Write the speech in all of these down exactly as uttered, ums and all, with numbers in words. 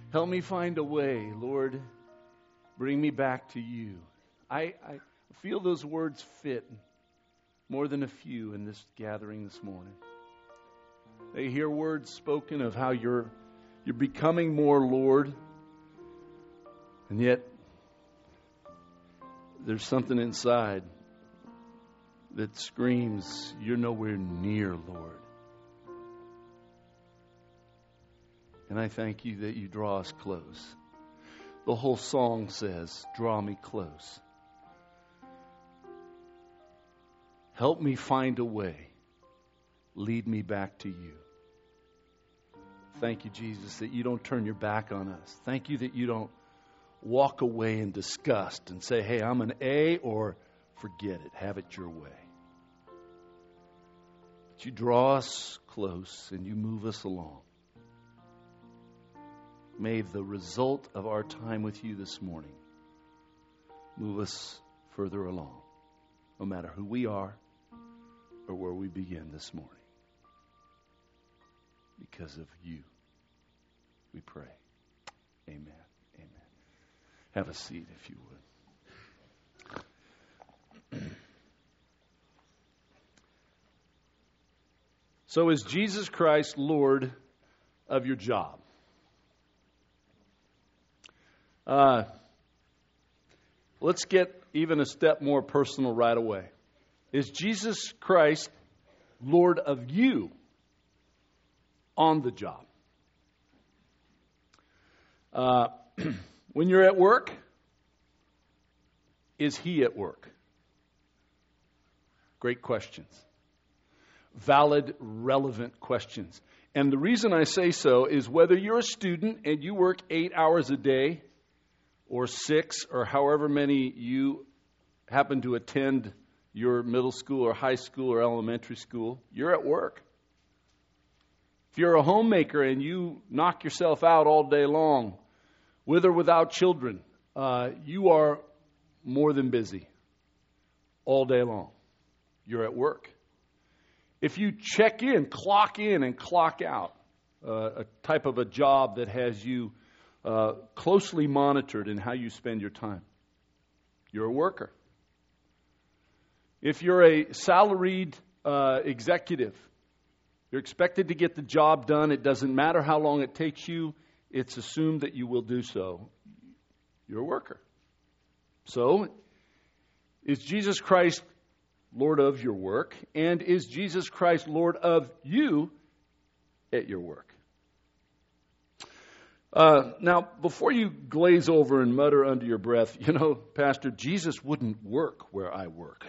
Help me find a way, Lord. Bring me back to you. I, I feel those words fit more than a few in this gathering this morning. They hear words spoken of how you're you're becoming more Lord, and yet there's something inside that screams, you're nowhere near, Lord. And I thank you that you draw us close. The whole song says, draw me close. Help me find a way. Lead me back to you. Thank you, Jesus, that you don't turn your back on us. Thank you that you don't walk away in disgust and say, hey, I'm an A, or forget it. Have it your way. But you draw us close and you move us along. May the result of our time with you this morning move us further along, no matter who we are or where we begin this morning. Because of you, we pray. Amen. Amen. Have a seat if you would. So is Jesus Christ Lord of your job? Uh, let's get even a step more personal right away. Is Jesus Christ Lord of you on the job? Uh, when you're at work, is He at work? Great questions. Valid, relevant questions. And the reason I say so is whether you're a student and you work eight hours a day, or six, or however many you happen to attend your middle school or high school or elementary school, you're at work. If you're a homemaker and you knock yourself out all day long, with or without children, uh, you are more than busy all day long. You're at work. If you check in, clock in and clock out, uh, a type of a job that has you uh, closely monitored in how you spend your time, you're a worker. If you're a salaried uh, executive, you're expected to get the job done. It doesn't matter how long it takes you. It's assumed that you will do so. You're a worker. So, is Jesus Christ Lord of your work? And is Jesus Christ Lord of you at your work? Uh, now, before you glaze over and mutter under your breath, you know, Pastor, Jesus wouldn't work where I work.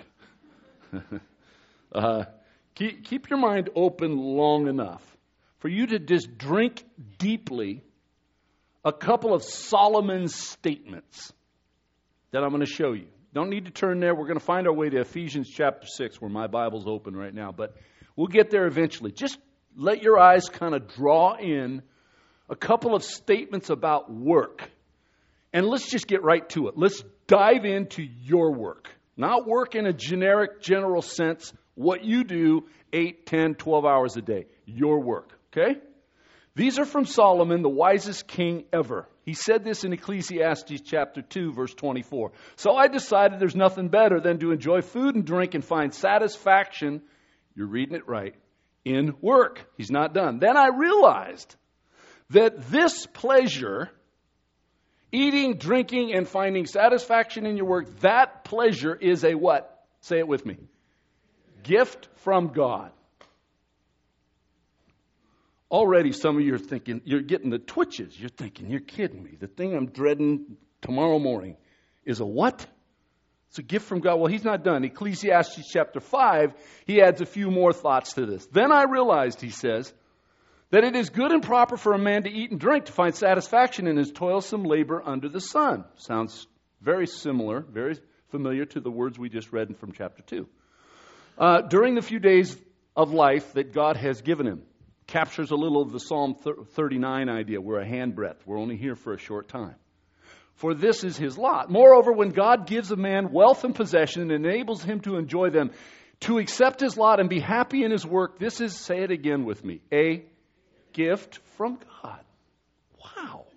uh, keep, keep your mind open long enough for you to just drink deeply a couple of Solomon's statements that I'm going to show you. Don't need to turn there. We're going to find our way to Ephesians chapter six, where my Bible's open right now. But we'll get there eventually. Just let your eyes kind of draw in a couple of statements about work. And let's just get right to it. Let's dive into your work. Not work in a generic, general sense. What you do eight, ten, twelve hours a day. Your work. Okay? These are from Solomon, the wisest king ever. He said this in Ecclesiastes chapter two, verse twenty-four. So I decided there's nothing better than to enjoy food and drink and find satisfaction, you're reading it right, in work. He's not done. Then I realized that this pleasure, eating, drinking, and finding satisfaction in your work, that pleasure is a what? Say it with me. Gift from God. Already some of you are thinking, you're getting the twitches. You're thinking, you're kidding me. The thing I'm dreading tomorrow morning is a what? It's a gift from God. Well, he's not done. Ecclesiastes chapter five, he adds a few more thoughts to this. Then I realized, he says, that it is good and proper for a man to eat and drink, to find satisfaction in his toilsome labor under the sun. Sounds very similar, very familiar to the words we just read from chapter two. Uh, during the few days of life that God has given him. Captures a little of the Psalm thirty-nine idea. We're a handbreadth. We're only here for a short time. For this is his lot. Moreover, when God gives a man wealth and possession and enables him to enjoy them, to accept his lot and be happy in his work, this is, say it again with me, a gift from God. Wow.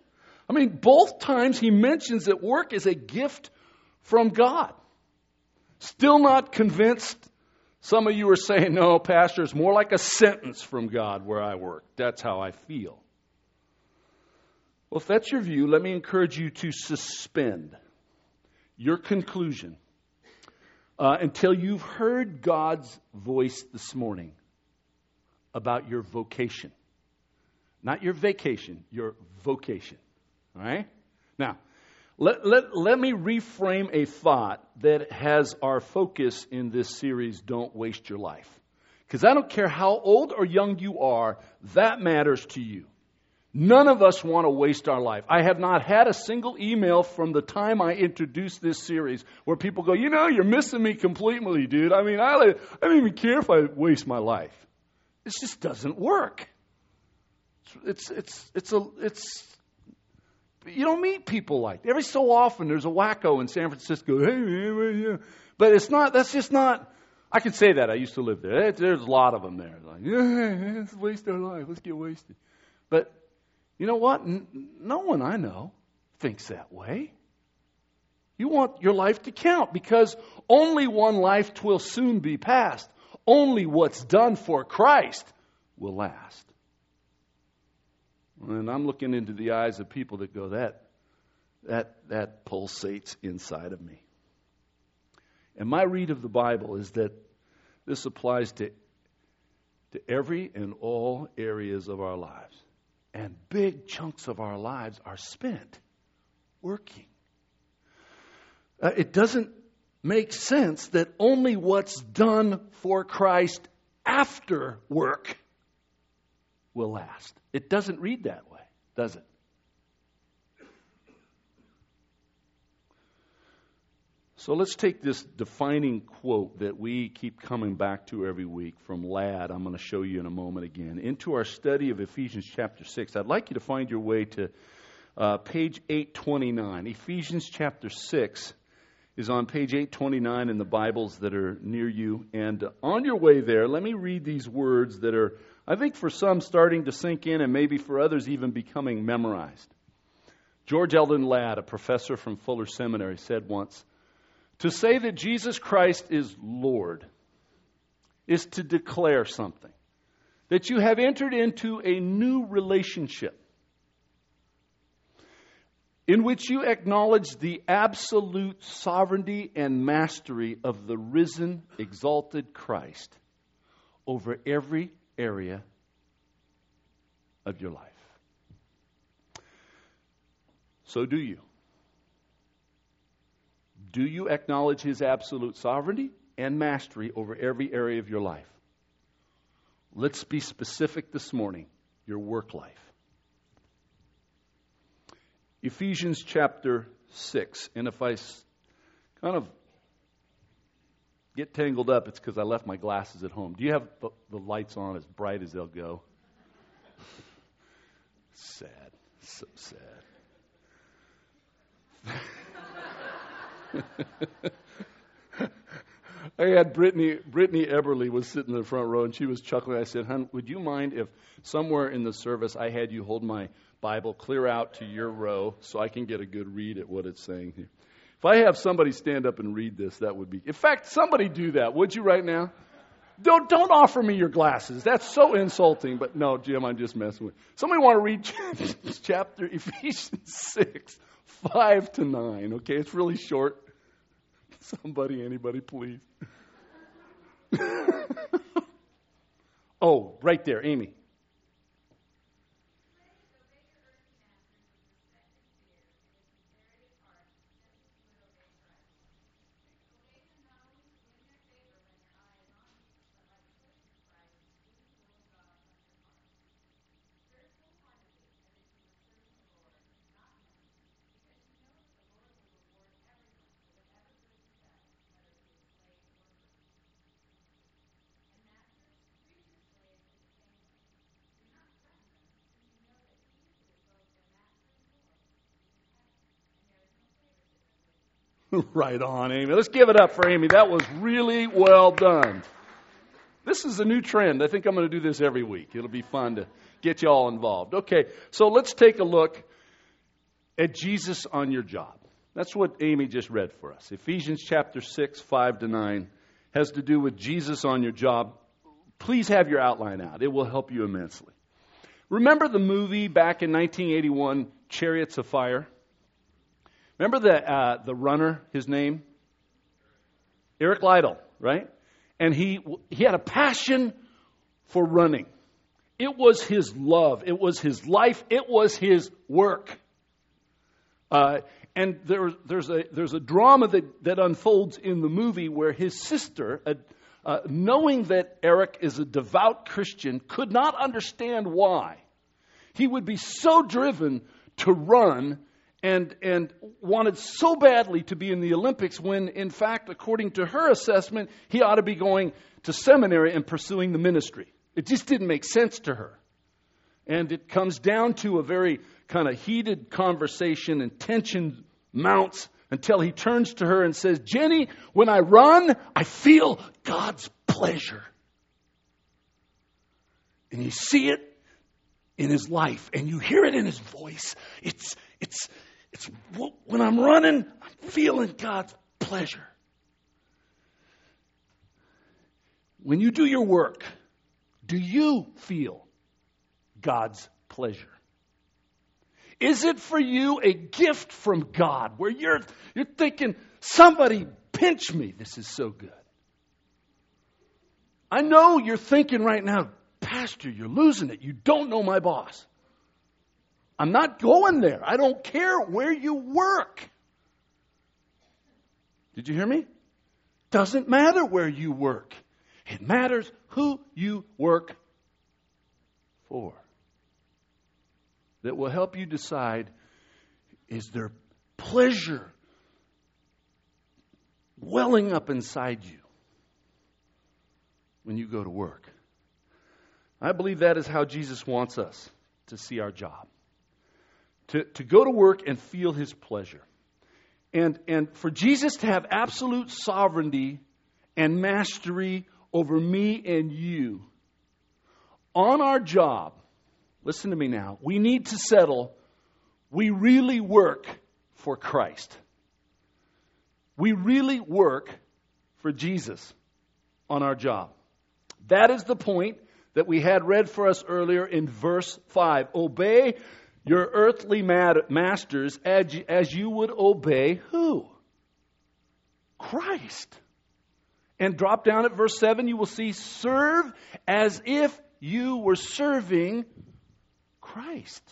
I mean, both times he mentions that work is a gift from God. Still not convinced? Some of you are saying, no, Pastor, it's more like a sentence from God where I work. That's how I feel. Well, if that's your view, let me encourage you to suspend your conclusion uh, until you've heard God's voice this morning about your vocation. Not your vacation, your vocation. All right? Now, let, let, let me reframe a thought that has our focus in this series, Don't Waste Your Life. Because I don't care how old or young you are, that matters to you. None of us want to waste our life. I have not had a single email from the time I introduced this series where people go, you know, you're missing me completely, dude. I mean, I, I don't even care if I waste my life. It just doesn't work. It's, it's, it's, a, it's, you don't meet people like that. Every so often there's a wacko in San Francisco. Hey, man, yeah. But it's not, that's just not, I can say that. I used to live there. There's a lot of them there. Like, yeah, let's waste our life. Let's get wasted. But you know what? No one I know thinks that way. You want your life to count because only one life will soon be passed. Only what's done for Christ will last. And I'm looking into the eyes of people that go, that, that, that pulsates inside of me. And my read of the Bible is that this applies to, to every and all areas of our lives. And big chunks of our lives are spent working. Uh, it doesn't make sense that only what's done for Christ after work will last. It doesn't read that way, does it? So let's take this defining quote that we keep coming back to every week from Ladd. I'm going to show you in a moment again. Into our study of Ephesians chapter six. I'd like you to find your way to uh, page eight twenty-nine. Ephesians chapter six is on page eight twenty-nine in the Bibles that are near you. And on your way there, let me read these words that are, I think, for some starting to sink in and maybe for others even becoming memorized. George Eldon Ladd, a professor from Fuller Seminary, said once, to say that Jesus Christ is Lord is to declare something. That you have entered into a new relationship in which you acknowledge the absolute sovereignty and mastery of the risen, exalted Christ over every area of your life. So do you? Do you acknowledge His absolute sovereignty and mastery over every area of your life? Let's be specific this morning. Your work life. Ephesians chapter six. And if I kind of get tangled up, it's because I left my glasses at home. Do you have the, the lights on as bright as they'll go? Sad. So sad. I had Brittany, Brittany Eberly was sitting in the front row and she was chuckling. I said, hon, would you mind if somewhere in the service I had you hold my Bible clear out to your row so I can get a good read at what it's saying here? If I have somebody stand up and read this, that would be... In fact, somebody do that, would you right now? Don't, don't offer me your glasses. That's so insulting. But no, Jim, I'm just messing with you. Somebody want to read chapter Ephesians six, five to nine, okay? It's really short. Somebody, anybody, please. Oh, right there, Amy. Right on, Amy. Let's give it up for Amy. That was really well done. This is a new trend. I think I'm going to do this every week. It'll be fun to get you all involved. Okay, so let's take a look at Jesus on your job. That's what Amy just read for us. Ephesians chapter six, five to nine has to do with Jesus on your job. Please have your outline out. It will help you immensely. Remember the movie back in nineteen eighty-one, Chariots of Fire? Remember the uh, the runner, his name? Eric Liddell, right? And he he had a passion for running. It was his love. It was his life. It was his work. Uh, and there, there's a there's a drama that, that unfolds in the movie where his sister, uh, uh, knowing that Eric is a devout Christian, could not understand why he would be so driven to run and and wanted so badly to be in the Olympics when, in fact, according to her assessment, he ought to be going to seminary and pursuing the ministry. It just didn't make sense to her. And it comes down to a very kind of heated conversation, and tension mounts until he turns to her and says, "Jenny, when I run, I feel God's pleasure." And you see it in his life, and you hear it in his voice. It's, it's, it's when I'm running, I'm feeling God's pleasure. When you do your work, do you feel God's pleasure? Is it for you a gift from God where you're you're thinking, somebody pinch me, this is so good? I know you're thinking right now, Pastor, you're losing it. You don't know my boss. I'm not going there. I don't care where you work. Did you hear me? Doesn't matter where you work. It matters who you work for. That will help you decide, is there pleasure welling up inside you when you go to work? I believe that is how Jesus wants us to see our job. To, to go to work and feel His pleasure. And, and for Jesus to have absolute sovereignty and mastery over me and you on our job. Listen to me now. We need to settle. We really work for Christ. We really work for Jesus on our job. That is the point that we had read for us earlier in verse five. Obey your earthly masters as you would obey who? Christ. And drop down at verse seven, you will see, serve as if you were serving Christ.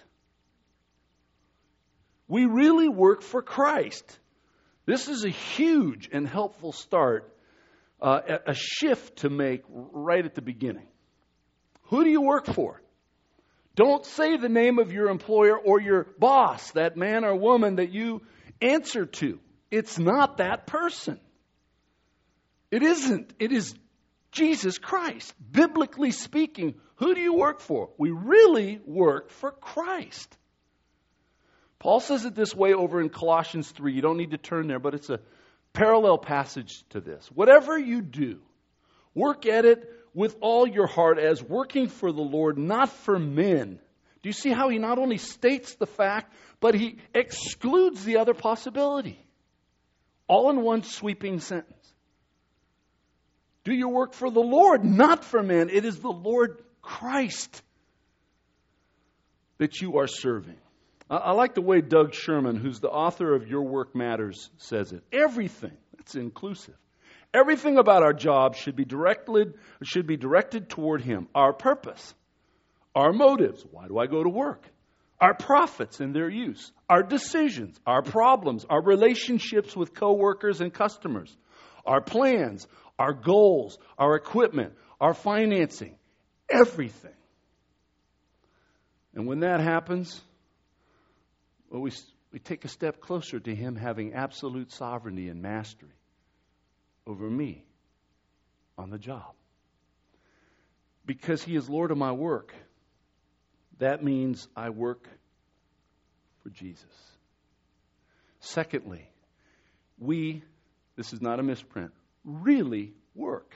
We really work for Christ. This is a huge and helpful start, uh, a shift to make right at the beginning. Who do you work for? Don't say the name of your employer or your boss, that man or woman that you answer to. It's not that person. It isn't. It is Jesus Christ. Biblically speaking, who do you work for? We really work for Christ. Paul says it this way over in Colossians three. You don't need to turn there, but it's a parallel passage to this. Whatever you do, work at it with all your heart as working for the Lord, not for men. Do you see how he not only states the fact, but he excludes the other possibility? All in one sweeping sentence. Do your work for the Lord, not for men. It is the Lord Christ that you are serving. I, I like the way Doug Sherman, who's the author of Your Work Matters, says it. Everything, that's inclusive. Everything about our job should be directed, should be directed toward Him. Our purpose, our motives. Why do I go to work? Our profits and their use. Our decisions, our problems, our relationships with coworkers and customers. Our plans, our goals, our equipment, our financing, everything. And when that happens, well, we, we take a step closer to Him having absolute sovereignty and mastery over me on the job. Because He is Lord of my work, that means I work for Jesus. Secondly, we, this is not a misprint, really work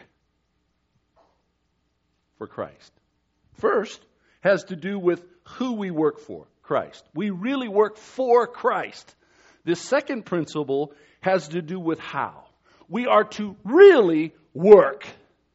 for Christ. First has to do with who we work for. Christ. We really work for Christ. This second principle has to do with how. We are to really work.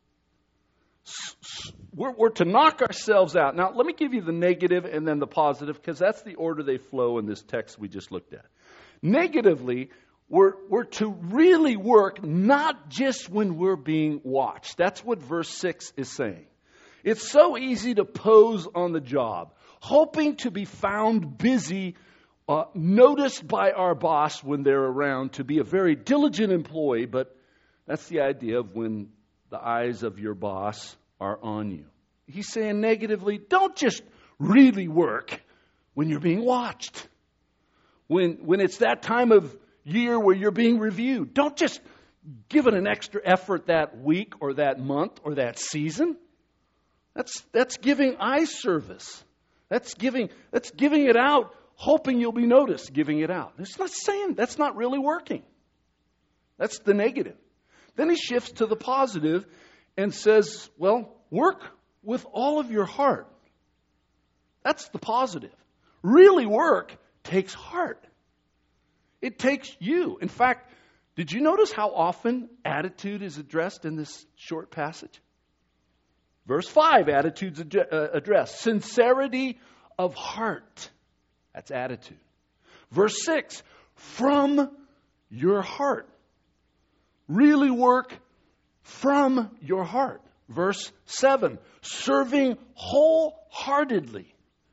We're, we're to knock ourselves out. Now, let me give you the negative and then the positive, because that's the order they flow in this text we just looked at. Negatively, we're, we're to really work, not just when we're being watched. That's what verse six is saying. It's so easy to pose on the job, hoping to be found busy, uh, noticed by our boss when they're around, to be a very diligent employee, but that's the idea of when the eyes of your boss are on you. He's saying negatively, don't just really work when you're being watched. When, when it's that time of year where you're being reviewed, don't just give it an extra effort that week or that month or that season. That's, that's giving eye service. That's giving, that's giving it out, hoping you'll be noticed, giving it out. It's not saying that's not really working. That's the negative. Then he shifts to the positive and says, well, work with all of your heart. That's the positive. Really work takes heart. It takes you. In fact, did you notice how often attitude is addressed in this short passage? Verse five, attitude's addressed. Sincerity of heart. That's attitude. Verse six, from your heart. Really work from your heart. Verse seven, serving wholeheartedly.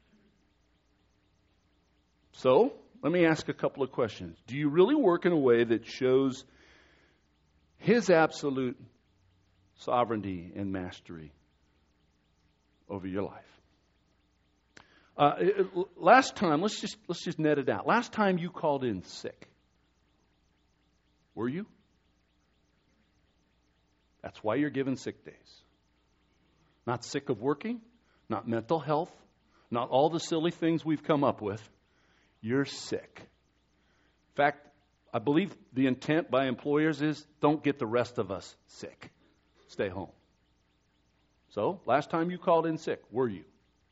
So, let me ask a couple of questions. Do you really work in a way that shows His absolute sovereignty and mastery over your life? Uh, it, last time, let's just let's just net it out. Last time you called in sick, were you? That's why you're given sick days. Not sick of working, not mental health, not all the silly things we've come up with. You're sick. In fact, I believe the intent by employers is don't get the rest of us sick. Stay home. So, last time you called in sick, were you?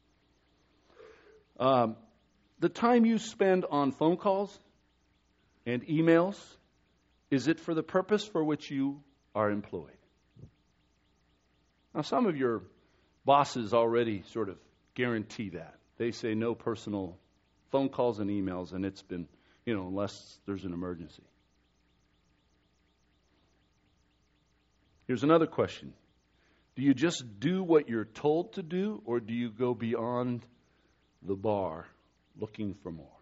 Um, the time you spend on phone calls and emails, is it for the purpose for which you are employed? Now, some of your bosses already sort of guarantee that. They say no personal phone calls and emails, and it's been, you know, unless there's an emergency. Here's another question. Do you just do what you're told to do, or do you go beyond the bar looking for more?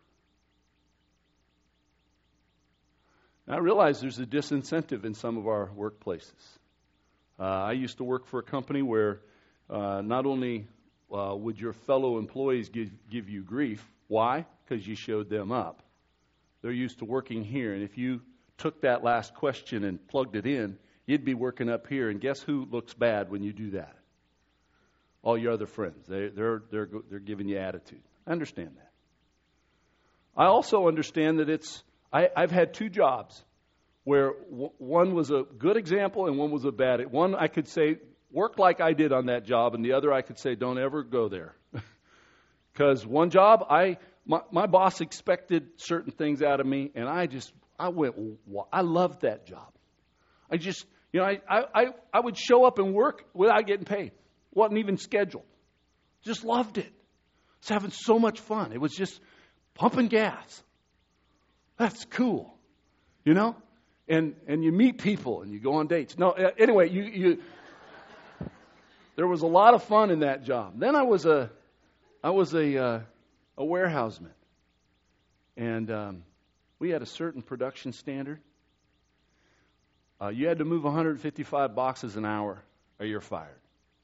Now, I realize there's a disincentive in some of our workplaces. Uh, I used to work for a company where uh, not only uh, would your fellow employees give, give you grief. Why? Because you showed them up. They're used to working here, and if you took that last question and plugged it in, you'd be working up here, and guess who looks bad when you do that? All your other friends. They, they're, they're, they're giving you attitude. I understand that. I also understand that it's, I, I've had two jobs where w- one was a good example and one was a bad. One I could say, work like I did on that job, and the other I could say, don't ever go there. Because one job, I my, my boss expected certain things out of me, and I just, I went, I loved that job. I just, you know, I, I, I would show up and work without getting paid. Wasn't even scheduled. Just loved it. Was having so much fun. It was just pumping gas. That's cool, you know? And and you meet people and you go on dates. No, anyway, you you. There was a lot of fun in that job. Then I was a, I was a uh, a warehouseman, and um, we had a certain production standard. Uh, you had to move one hundred fifty-five boxes an hour, or you're fired.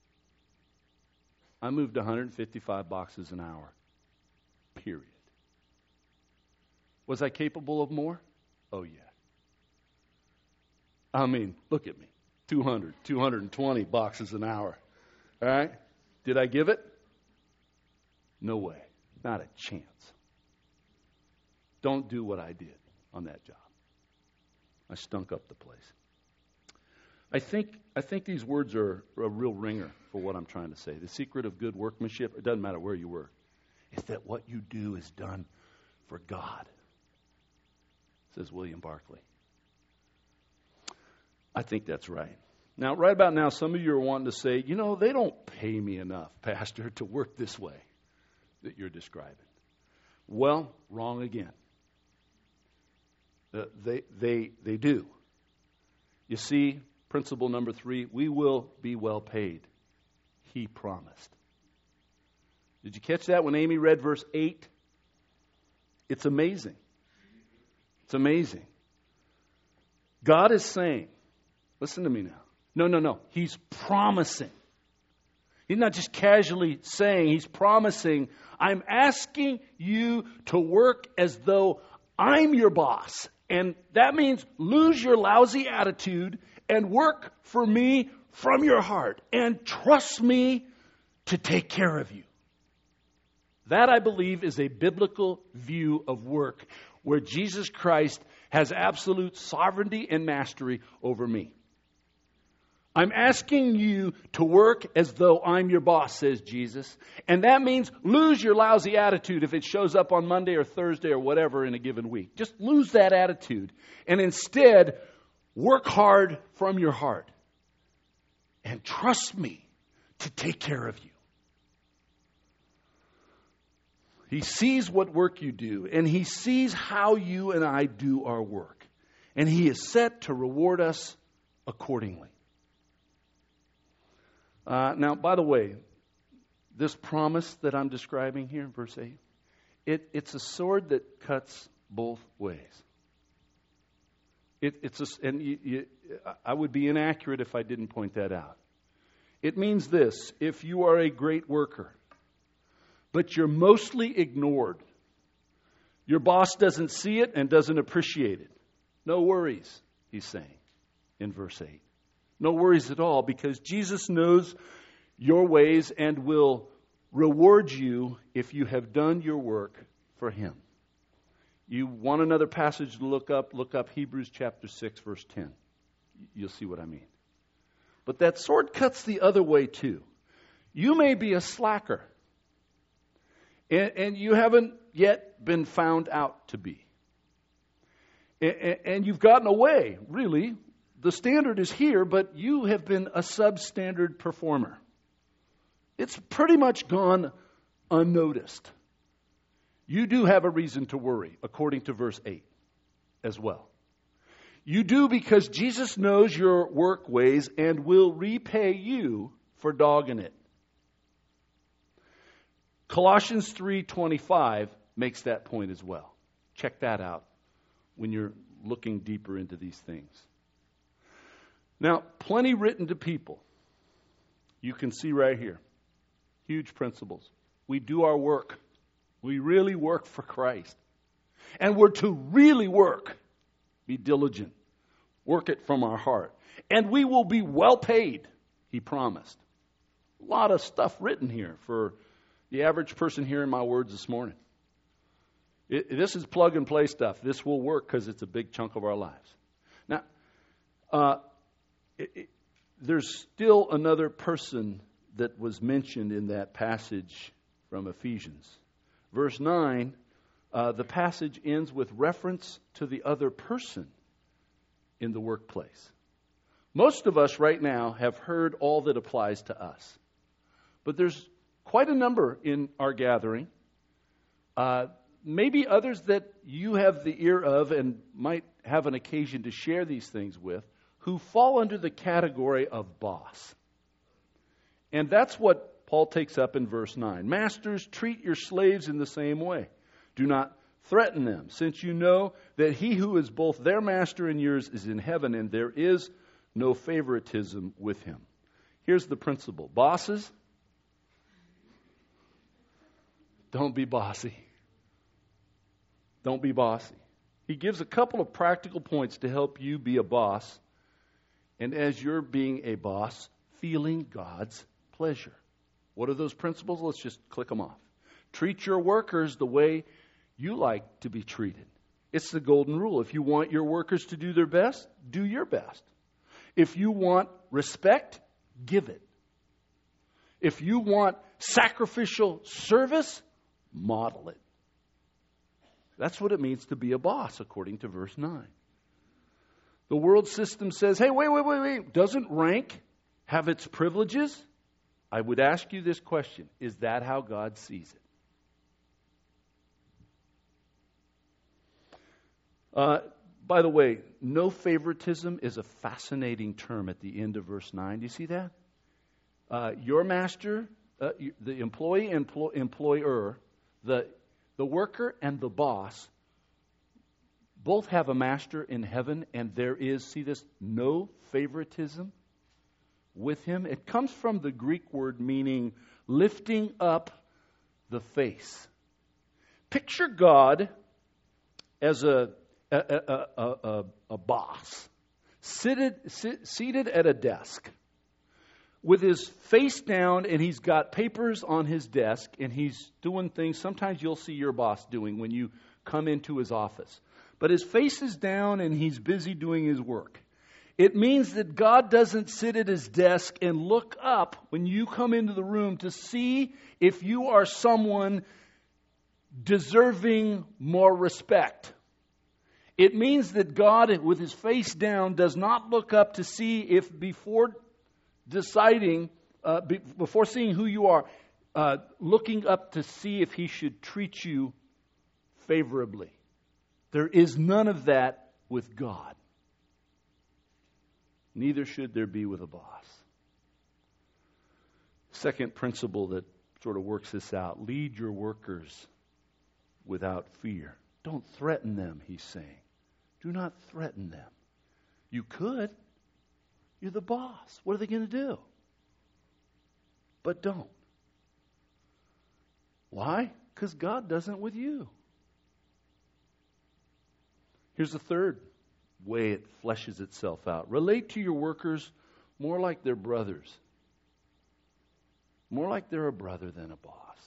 I moved one hundred fifty-five boxes an hour. Period. Was I capable of more? Oh yeah. I mean, look at me. two hundred, two hundred twenty boxes an hour. All right? Did I give it? No way. Not a chance. Don't do what I did on that job. I stunk up the place. I think I think these words are a real ringer for what I'm trying to say. The secret of good workmanship, it doesn't matter where you work, is that what you do is done for God, says William Barclay. I think that's right. Now, right about now, some of you are wanting to say, you know, they don't pay me enough, Pastor, to work this way that you're describing. Well, wrong again. Uh, they, they, they do. You see, principle number three, we will be well paid. He promised. Did you catch that when Amy read verse eight? It's amazing. It's amazing. God is saying, listen to me now. No, no, no. He's promising. He's not just casually saying, he's promising, I'm asking you to work as though I'm your boss. And that means lose your lousy attitude and work for me from your heart. And trust me to take care of you. That, I believe, is a biblical view of work where Jesus Christ has absolute sovereignty and mastery over me. I'm asking you to work as though I'm your boss, says Jesus. And that means lose your lousy attitude if it shows up on Monday or Thursday or whatever in a given week. Just lose that attitude. And instead, work hard from your heart. And trust me to take care of you. He sees what work you do. And He sees how you and I do our work. And He is set to reward us accordingly. Uh, now, by the way, this promise that I'm describing here in verse eight, it, it's a sword that cuts both ways. It, it's a, and you, you, I would be inaccurate if I didn't point that out. It means this: if you are a great worker, but you're mostly ignored, your boss doesn't see it and doesn't appreciate it, no worries, he's saying in verse eight. No worries at all, because Jesus knows your ways and will reward you if you have done your work for Him. You want another passage to look up? Look up Hebrews chapter six, verse ten. You'll see what I mean. But that sword cuts the other way too. You may be a slacker, and, and you haven't yet been found out to be. And, and you've gotten away, really. The standard is here, but you have been a substandard performer. It's pretty much gone unnoticed. You do have a reason to worry, according to verse eight as well. You do because Jesus knows your work ways and will repay you for dogging it. Colossians three twenty-five makes that point as well. Check that out when you're looking deeper into these things. Now, plenty written to people. You can see right here. Huge principles. We do our work. We really work for Christ. And we're to really work. Be diligent. Work it from our heart. And we will be well paid, He promised. A lot of stuff written here for the average person hearing my words this morning. It, this is plug and play stuff. This will work because it's a big chunk of our lives. Now, uh, It, it, there's still another person that was mentioned in that passage from Ephesians. Verse nine, uh, the passage ends with reference to the other person in the workplace. Most of us right now have heard all that applies to us. But there's quite a number in our gathering, uh, maybe others that you have the ear of and might have an occasion to share these things with, who fall under the category of boss. And that's what Paul takes up in verse nine. Masters, treat your slaves in the same way. Do not threaten them, since you know that He who is both their master and yours is in heaven, and there is no favoritism with Him. Here's the principle. Bosses, don't be bossy. Don't be bossy. He gives a couple of practical points to help you be a boss. And as you're being a boss, feeling God's pleasure. What are those principles? Let's just click them off. Treat your workers the way you like to be treated. It's the golden rule. If you want your workers to do their best, do your best. If you want respect, give it. If you want sacrificial service, model it. That's what it means to be a boss, according to verse nine. The world system says, hey, wait, wait, wait, wait. Doesn't rank have its privileges? I would ask you this question. Is that how God sees it? Uh, by the way, no favoritism is a fascinating term at the end of verse nine. Do you see that? Uh, your master, uh, the employee, empl- employer, the, the worker, and the boss both have a master in heaven, and there is, see this, no favoritism with him. It comes from the Greek word meaning lifting up the face. Picture God as a a, a, a, a, a boss seated, sit, seated at a desk with his face down, and he's got papers on his desk, and he's doing things sometimes you'll see your boss doing when you come into his office. But his face is down, and he's busy doing his work. It means that God doesn't sit at his desk and look up when you come into the room to see if you are someone deserving more respect. It means that God, with his face down, does not look up to see if before deciding, uh, be, before seeing who you are, uh, looking up to see if he should treat you favorably. There is none of that with God. Neither should there be with a boss. Second principle that sort of works this out. Lead your workers without fear. Don't threaten them, he's saying. Do not threaten them. You could. You're the boss. What are they going to do? But don't. Why? Because God doesn't with you. Here's the third way it fleshes itself out. Relate to your workers more like they're brothers. More like they're a brother than a boss.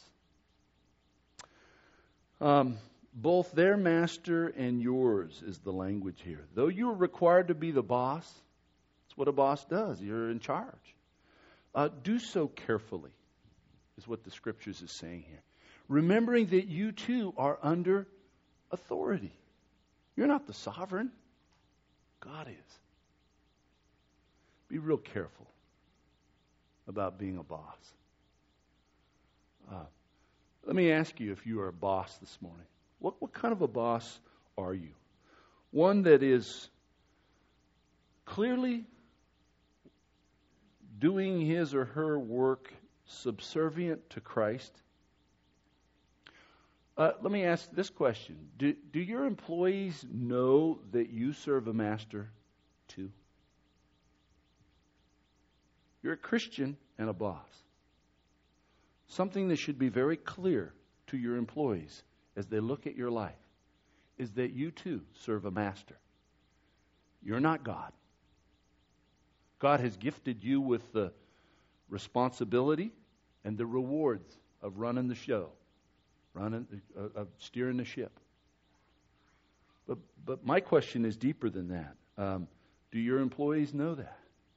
Um, both their master and yours is the language here. Though you're required to be the boss, it's what a boss does. You're in charge. Uh, do so carefully, is what the Scriptures is saying here. Remembering that you too are under authority. You're not the sovereign. God is. Be real careful about being a boss. Uh, let me ask you if you are a boss this morning. What, what kind of a boss are you? One that is clearly doing his or her work subservient to Christ? Uh, let me ask this question. Do, do your employees know that you serve a master too? You're a Christian and a boss. Something that should be very clear to your employees as they look at your life is that you too serve a master. You're not God. God has gifted you with the responsibility and the rewards of running the show, running, uh, of steering the ship. But but my question is deeper than that. Um, do your employees know that?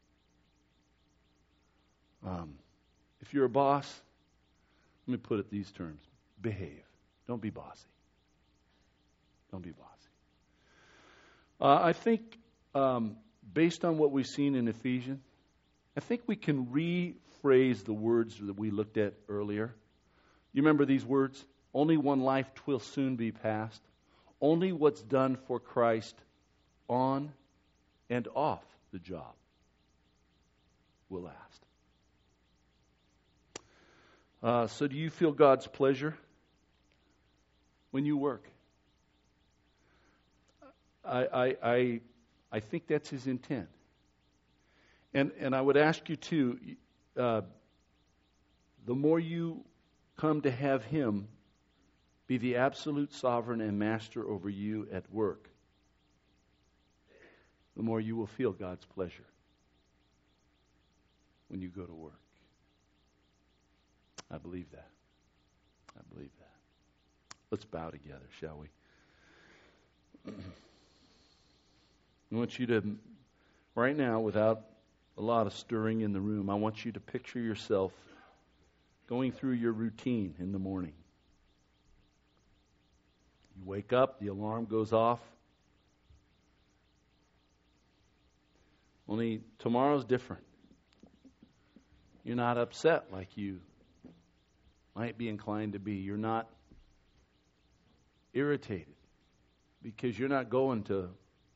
Um, if you're a boss, let me put it these terms: behave. Don't be bossy. Don't be bossy. Uh, I think, um, based on what we've seen in Ephesians, I think we can rephrase the words that we looked at earlier. You remember these words? Only one life twill soon be past. Only what's done for Christ on and off the job will last. Uh, so do you feel God's pleasure when you work? I, I, I, I think that's his intent. And, and I would ask you too, uh, the more you come to have him be the absolute sovereign and master over you at work, the more you will feel God's pleasure when you go to work. I believe that. I believe that. Let's bow together, shall we? I want you to, right now, without a lot of stirring in the room, I want you to picture yourself going through your routine in the morning. You wake up, the alarm goes off. Only tomorrow's different. You're not upset like you might be inclined to be. You're not irritated because you're not going to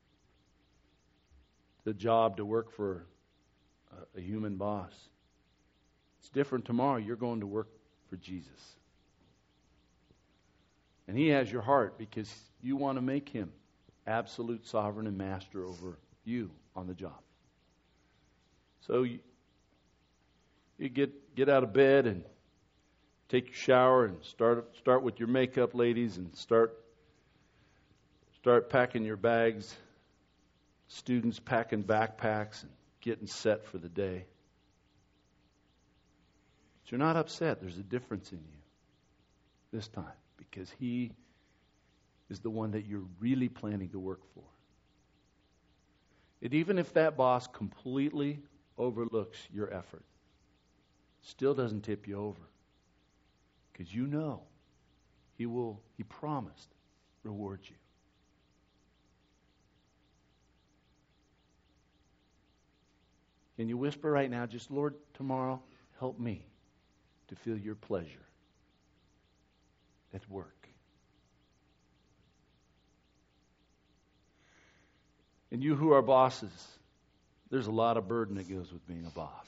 the job to work for a, a human boss. It's different tomorrow. You're going to work for Jesus. And He has your heart because you want to make Him absolute sovereign and master over you on the job. So you, you get get out of bed and take your shower and start start with your makeup, ladies, and start start packing your bags. Students packing backpacks and getting set for the day. But you're not upset. There's a difference in you this time because He is the one that you're really planning to work for. And even if that boss completely overlooks your effort, still doesn't tip you over. Because you know He will, He promised, reward you. Can you whisper right now, just, Lord, tomorrow, help me to feel your pleasure at work. And you who are bosses, there's a lot of burden that goes with being a boss.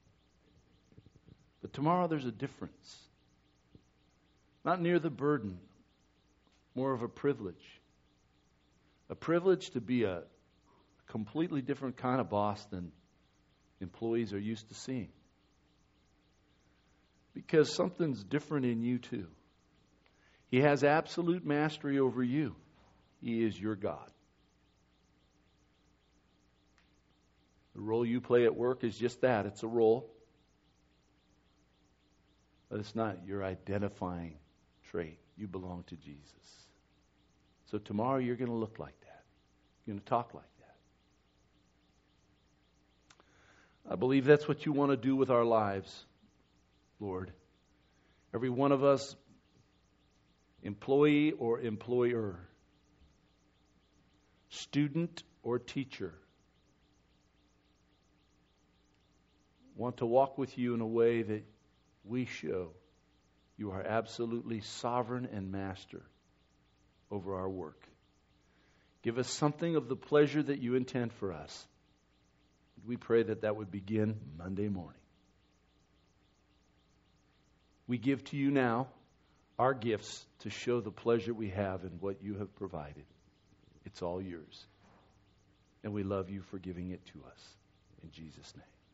But tomorrow there's a difference. Not near the burden, more of a privilege. A privilege to be a completely different kind of boss than employees are used to seeing. Because something's different in you too. He has absolute mastery over you. He is your God. The role you play at work is just that. It's a role. But it's not your identifying trait. You belong to Jesus. So tomorrow you're going to look like that. You're going to talk like that. I believe that's what you want to do with our lives, Lord. Every one of us, employee or employer, student or teacher, want to walk with you in a way that we show you are absolutely sovereign and master over our work. Give us something of the pleasure that you intend for us. We pray that that would begin Monday morning. We give to you now our gifts to show the pleasure we have in what you have provided. It's all yours. And we love you for giving it to us. In Jesus' name.